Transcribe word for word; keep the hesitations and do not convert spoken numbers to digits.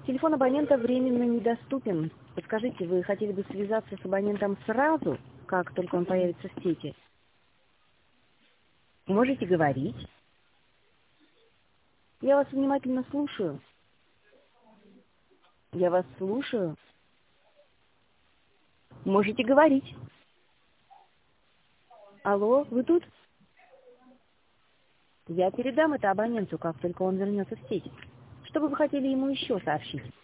Телефон абонента временно недоступен. Подскажите, вы хотели бы связаться с абонентом сразу, как только он появится в сети? Можете говорить? Я вас внимательно слушаю. Я вас слушаю. Можете говорить. Алло, вы тут? Я передам это абоненту, как только он вернется в сеть. Что бы вы хотели ему еще сообщить?